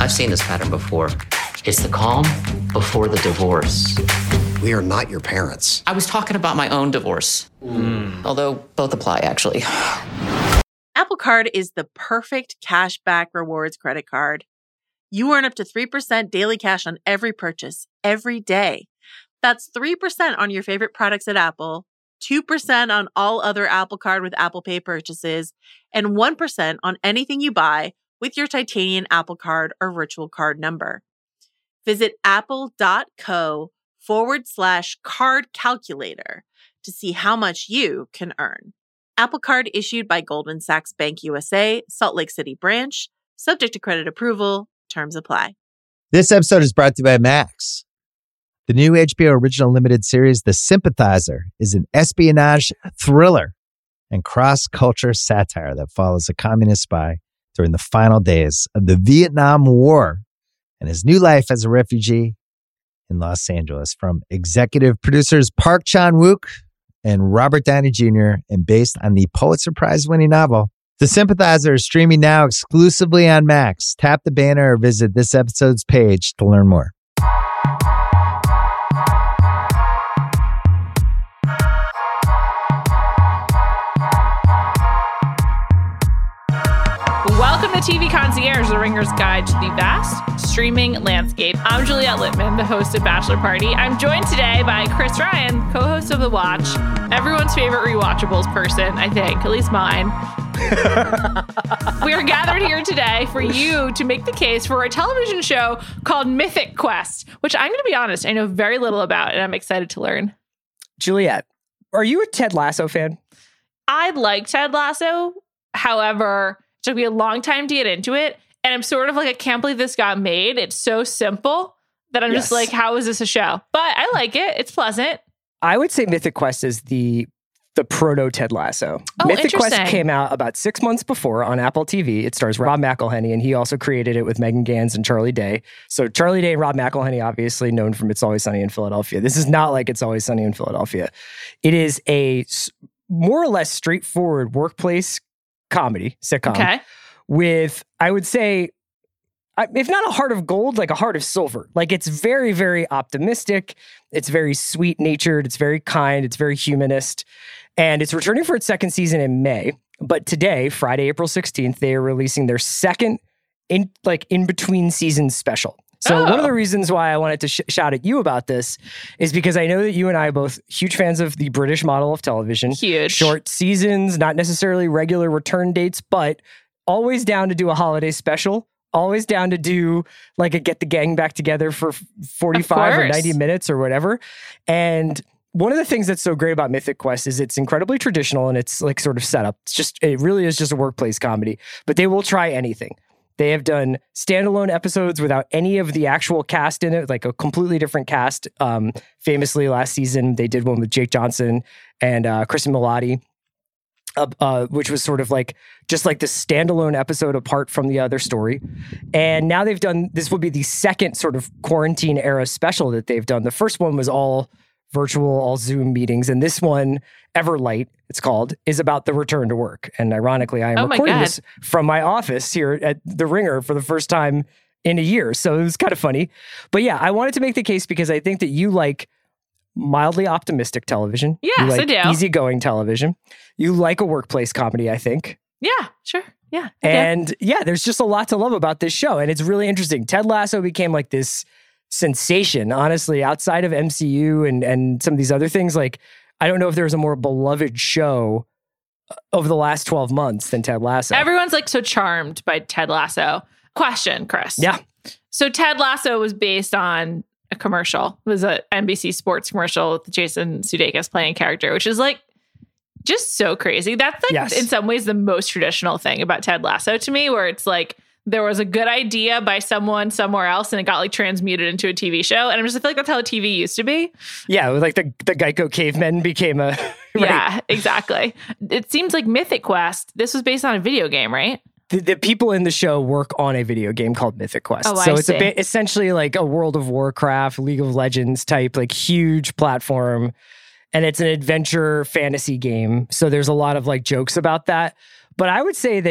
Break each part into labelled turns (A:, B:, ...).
A: I've seen this pattern before. It's the calm before the divorce.
B: We are not your parents.
A: I was talking about my own divorce. Although both apply, actually.
C: Apple Card is the perfect cashback rewards credit card. You earn up to 3% daily cash on every purchase, every day. That's 3% on your favorite products at Apple, 2% on all other Apple Card with Apple Pay purchases, and 1% on anything you buy with your titanium Apple Card or virtual card number. Visit apple.co/card calculator to see how much you can earn. Apple Card issued by Goldman Sachs Bank USA, Salt Lake City branch, subject to credit approval. Terms apply.
D: This episode is brought to you by Max. The new HBO original limited series, The Sympathizer, is an espionage thriller and cross-culture satire that follows a communist spy during the final days of the Vietnam War and his new life as a refugee in Los Angeles. From executive producers Park Chan-wook and Robert Downey Jr. and based on the Pulitzer Prize-winning novel, The Sympathizer is streaming now exclusively on Max. Tap the banner or visit this episode's page to learn more.
E: Welcome to TV Concierge, the Ringer's Guide to the Vast Streaming Landscape. I'm Juliette Littman, the host of Bachelor Party. I'm joined today by Chris Ryan, co-host of The Watch, everyone's favorite rewatchables person, I think, at least mine. We are gathered here today for you to make the case for a television show called Mythic Quest, which I'm going to be honest, I know very little about, and I'm excited to learn.
F: Juliette, are you a Ted Lasso fan?
E: I like Ted Lasso. However, it took me a long time to get into it. And I'm sort of like, I can't believe this got made. It's so simple that I'm just like, how is this a show? But I like it. It's pleasant.
F: I would say Mythic Quest is the proto Ted Lasso.
E: Oh,
F: Mythic Quest
E: interesting.
F: came out about 6 months before on Apple TV. It stars Rob McElhenney, and he also created it with Megan Gans and Charlie Day. So Charlie Day and Rob McElhenney, obviously known from It's Always Sunny in Philadelphia. This is not like It's Always Sunny in Philadelphia. It is a more or less straightforward workplace comedy sitcom.
E: Okay.
F: With, I would say, if not a heart of gold, like a heart of silver. Like, it's very, very optimistic. It's very sweet-natured. It's very kind. It's very humanist. And it's returning for its second season in May. But today, Friday, April 16th, they are releasing their second in-between season special. So one of the reasons why I wanted to shout at you about this is because I know that you and I are both huge fans of the British model of television.
E: Huge.
F: Short seasons, not necessarily regular return dates, but always down to do a holiday special. Always down to do like a get the gang back together for 45 or 90 minutes or whatever. And one of the things that's so great about Mythic Quest is it's incredibly traditional and it's like sort of set up. It really is just a workplace comedy, but they will try anything. They have done standalone episodes without any of the actual cast in it, like a completely different cast. Famously, last season, they did one with Jake Johnson and Kristen Milotti, which was sort of like just like the standalone episode apart from the other story. And now they've done, this will be the second sort of quarantine era special that they've done. The first one was all virtual, all Zoom meetings. And this one, Everlight, it's called, is about the return to work. And ironically, I am recording this from my office here at The Ringer for the first time in a year. So it was kind of funny. But yeah, I wanted to make the case because I think that you like mildly optimistic television.
E: Yes,
F: you like
E: I do.
F: Easygoing television. You like a workplace comedy, I think.
E: Yeah, sure. Yeah.
F: And yeah, there's just a lot to love about this show. And it's really interesting. Ted Lasso became like this sensation, honestly, outside of MCU and some of these other things. Like, I don't know if there's a more beloved show over the last 12 months than Ted Lasso.
E: Everyone's like so charmed by Ted Lasso. Question, Chris.
F: Yeah.
E: So Ted Lasso was based on a commercial. It was an NBC Sports commercial with Jason Sudeikis playing a character, which is like just so crazy. That's like in some ways the most traditional thing about Ted Lasso to me, where it's like there was a good idea by someone somewhere else and it got like transmuted into a TV show. And I'm just, I feel like that's how TV used to be.
F: Yeah, like the Geico cavemen became a... right.
E: Yeah, exactly. It seems like Mythic Quest, this was based on a video game, right?
F: The people in the show work on a video game called Mythic Quest.
E: Oh,
F: so
E: I
F: it's
E: see.
F: a bit essentially like a World of Warcraft, League of Legends type, like huge platform. And it's an adventure fantasy game. So there's a lot of like jokes about that. But I would say that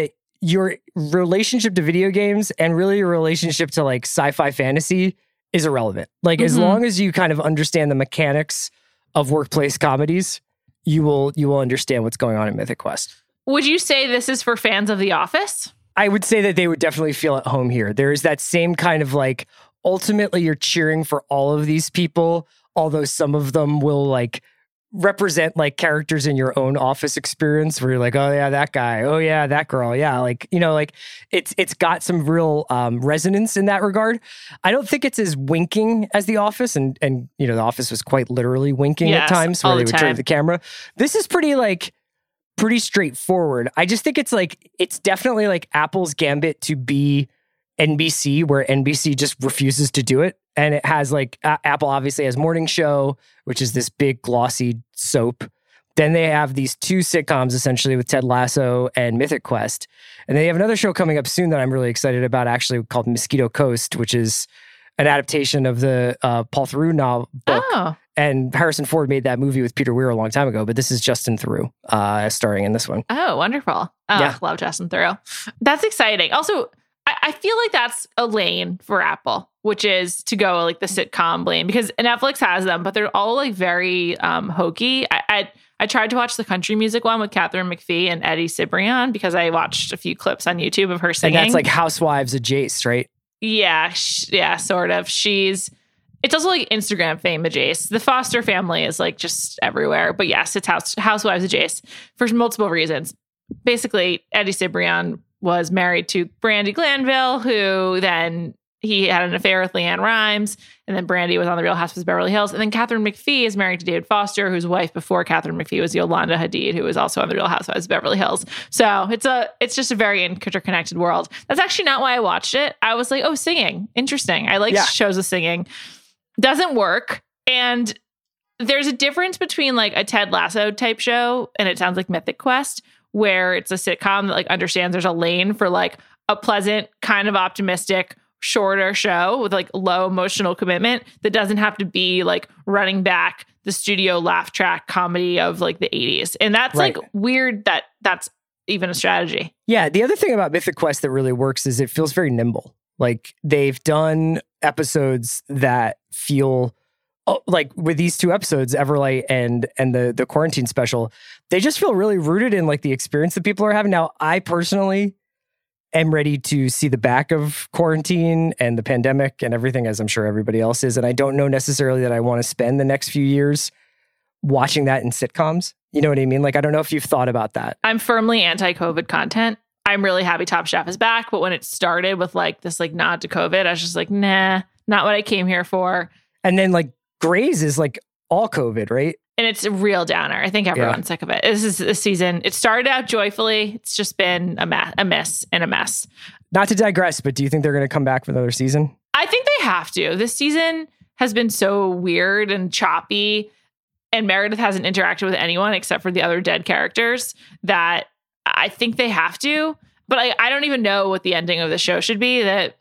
F: your relationship to video games and really your relationship to like sci-fi fantasy is irrelevant. Like as long as you kind of understand the mechanics of workplace comedies, you will understand what's going on in Mythic Quest.
E: Would you say this is for fans of The Office?
F: I would say that they would definitely feel at home here. There is that same kind of like, ultimately you're cheering for all of these people, although some of them will like represent like characters in your own Office experience where you're like, oh yeah, that guy. Oh yeah, that girl. Yeah. Like, you know, like it's got some real resonance in that regard. I don't think it's as winking as The Office. And you know, The Office was quite literally winking at times where they would turn to the camera. This is pretty straightforward. I just think it's definitely like Apple's gambit to be NBC, where NBC just refuses to do it. And it has like, Apple obviously has Morning Show, which is this big glossy soap. Then they have these two sitcoms essentially with Ted Lasso and Mythic Quest. And they have another show coming up soon that I'm really excited about, actually called Mosquito Coast, which is an adaptation of the Paul Theroux novel book. Oh. And Harrison Ford made that movie with Peter Weir a long time ago, but this is Justin Theroux starring in this one.
E: Oh, wonderful. Oh, yeah. Love Justin Theroux. That's exciting. Also, I feel like that's a lane for Apple, which is to go like the sitcom lane, because Netflix has them, but they're all like very hokey. I tried to watch the country music one with Katharine McPhee and Eddie Cibrian because I watched a few clips on YouTube of her singing.
F: And that's like Housewives adjacent, right?
E: Yeah, sort of. It's also like Instagram fame adjacent. The Foster family is like just everywhere. But yes, it's Housewives adjacent for multiple reasons. Basically, Eddie Cibrian was married to Brandi Glanville, who then he had an affair with LeAnn Rimes, and then Brandi was on The Real Housewives of Beverly Hills. And then Katharine McPhee is married to David Foster, whose wife before Katharine McPhee was Yolanda Hadid, who was also on The Real Housewives of Beverly Hills. So it's just a very interconnected world. That's actually not why I watched it. I was like, oh, singing. Interesting. I like shows with singing. Doesn't work. And there's a difference between like a Ted Lasso type show, and it sounds like Mythic Quest, where it's a sitcom that like understands there's a lane for like a pleasant, kind of optimistic, shorter show with like low emotional commitment that doesn't have to be like running back the studio laugh track comedy of like the 80s. And that's like weird that that's even a strategy.
F: Yeah. The other thing about Mythic Quest that really works is it feels very nimble. Like they've done episodes that feel like with these two episodes, Everlight and the quarantine special, they just feel really rooted in like the experience that people are having. Now, I personally am ready to see the back of quarantine and the pandemic and everything, as I'm sure everybody else is. And I don't know necessarily that I want to spend the next few years watching that in sitcoms. You know what I mean? Like, I don't know if you've thought about that.
E: I'm firmly anti-COVID content. I'm really happy Top Chef is back. But when it started with like this like nod to COVID, I was just like, nah, not what I came here for.
F: And then like Grey's is like all COVID, right?
E: And it's a real downer. I think everyone's sick of it. This is a season. It started out joyfully. It's just been a mess.
F: Not to digress, but do you think they're going to come back for another season?
E: I think they have to. This season has been so weird and choppy, and Meredith hasn't interacted with anyone except for the other dead characters, that I think they have to. But I don't even know what the ending of the show should be. That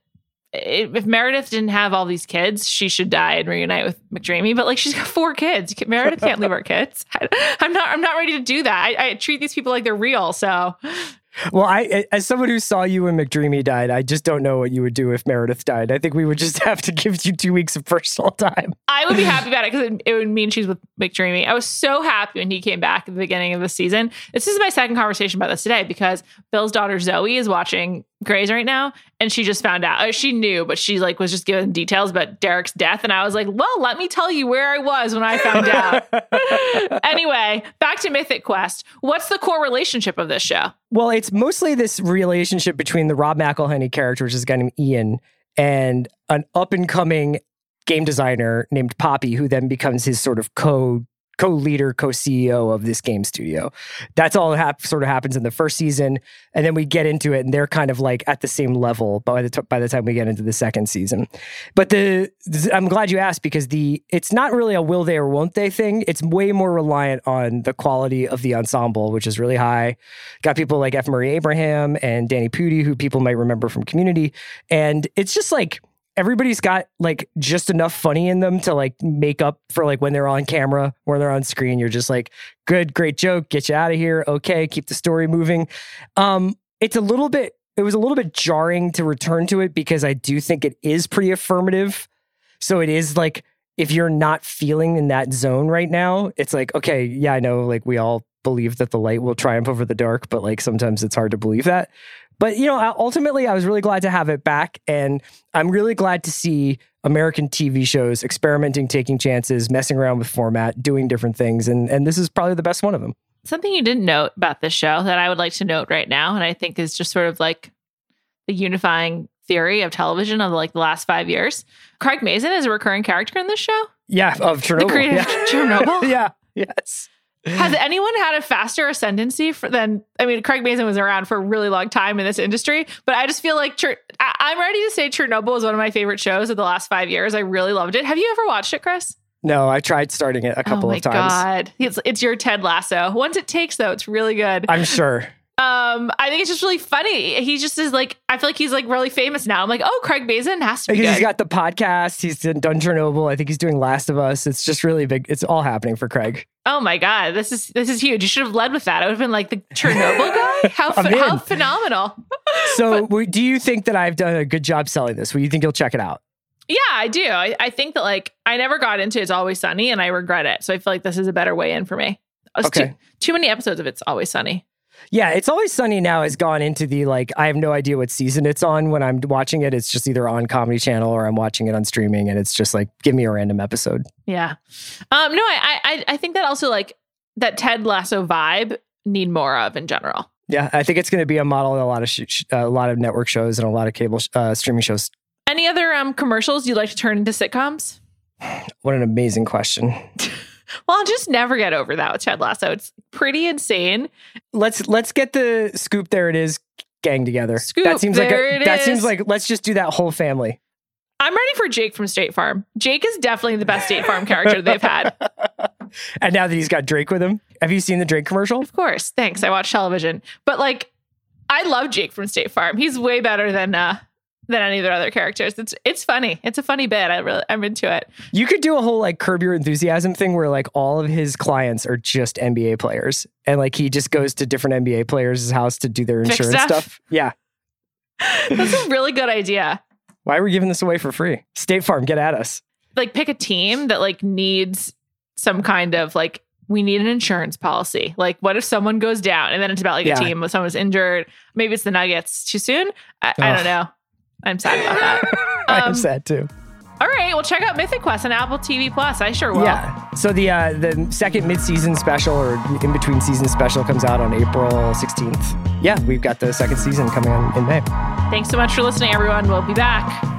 E: if Meredith didn't have all these kids, she should die and reunite with McDreamy. But like, she's got 4 kids. Meredith can't leave her kids. I'm not ready to do that. I treat these people like they're real. So,
F: well, as someone who saw you when McDreamy died, I just don't know what you would do if Meredith died. I think we would just have to give you 2 weeks of personal time.
E: I would be happy about it because it would mean she's with McDreamy. I was so happy when he came back at the beginning of the season. This is my second conversation about this today because Bill's daughter Zoe is watching Grey's right now, and she just found out. She knew, but she like was just given details about Derek's death, and I was like, well, let me tell you where I was when I found out. Anyway, back to Mythic Quest. What's the core relationship of this show?
F: Well, it's mostly this relationship between the Rob McElhenney character, which is a guy named Ian, and an up-and-coming game designer named Poppy, who then becomes his sort of co-leader, co-CEO of this game studio. That's all sort of happens in the first season, and then we get into it, and they're kind of like at the same level by the time we get into the second season. But I'm glad you asked, because it's not really a will they or won't they thing. It's way more reliant on the quality of the ensemble, which is really high. Got people like F. Murray Abraham and Danny Pudi, who people might remember from Community, and it's just like everybody's got like just enough funny in them to like make up for like when they're on camera, when they're on screen, you're just like, good, great joke, get you out of here. Okay, keep the story moving. it was a little bit jarring to return to it because I do think it is pretty affirmative. So it is like, if you're not feeling in that zone right now, it's like, okay, yeah, I know, like we all believe that the light will triumph over the dark, but like sometimes it's hard to believe that. But, you know, ultimately, I was really glad to have it back. And I'm really glad to see American TV shows experimenting, taking chances, messing around with format, doing different things. And this is probably the best one of them.
E: Something you didn't note about this show that I would like to note right now, and I think is just sort of like the unifying theory of television of like the last 5 years. Craig Mazin is a recurring character in this show.
F: Yeah, of Chernobyl.
E: The creator of Chernobyl.
F: Yeah, yes.
E: Has anyone had a faster ascendancy Craig Mazin was around for a really long time in this industry, but I just feel like I'm ready to say Chernobyl is one of my favorite shows of the last 5 years. I really loved it. Have you ever watched it, Chris?
F: No, I tried starting it a couple of times.
E: Oh my God. It's your Ted Lasso. Once it takes, though, it's really good.
F: I'm sure.
E: I think it's just really funny. He just is like, I feel like he's like really famous now. I'm like, oh, Craig Mazin has to be
F: because
E: good.
F: He's got the podcast. He's done Chernobyl. I think he's doing Last of Us. It's just really big. It's all happening for Craig.
E: Oh my God, this is huge. You should have led with that. I would have been like the Chernobyl guy. How phenomenal.
F: So do you think that I've done a good job selling this? You think you'll check it out?
E: Yeah, I do. I think that like I never got into It's Always Sunny and I regret it. So I feel like this is a better way in for me.
F: Okay.
E: Too many episodes of It's Always Sunny.
F: Yeah, It's Always Sunny now has gone into the like, I have no idea what season it's on when I'm watching it. It's just either on Comedy Channel or I'm watching it on streaming and it's just like, give me a random episode.
E: Yeah. No, I think that also like that Ted Lasso vibe need more of in general.
F: Yeah, I think it's going to be a model in a lot of network shows and a lot of cable streaming shows.
E: Any other commercials you'd like to turn into sitcoms?
F: What an amazing question.
E: Well, I'll just never get over that with Ted Lasso. It's pretty insane.
F: Let's get the Scoop. There it is. Gang together.
E: Scoop.
F: That seems
E: that
F: seems like let's just do that whole family.
E: I'm ready for Jake from State Farm. Jake is definitely the best State Farm character they've had.
F: And now that he's got Drake with him, have you seen the Drake commercial?
E: Of course. Thanks. I watch television, but like, I love Jake from State Farm. He's way better than any of their other characters. It's funny. It's a funny bit. I'm into it.
F: You could do a whole like Curb Your Enthusiasm thing where like all of his clients are just NBA players and like he just goes to different NBA players' house to do their insurance stuff. Yeah.
E: That's a really good idea.
F: Why are we giving this away for free? State Farm, get at us.
E: Like pick a team that like needs some kind of like, we need an insurance policy. Like what if someone goes down and then it's about like a team with someone's injured. Maybe it's the Nuggets. Too soon? I don't know. I'm sad about that.
F: I'm sad too.
E: All right, well, check out Mythic Quest on Apple TV Plus. I sure will.
F: Yeah. So the second mid-season special or in-between season special comes out on April 16th. Yeah, we've got the second season coming on in May.
E: Thanks so much for listening, everyone. We'll be back.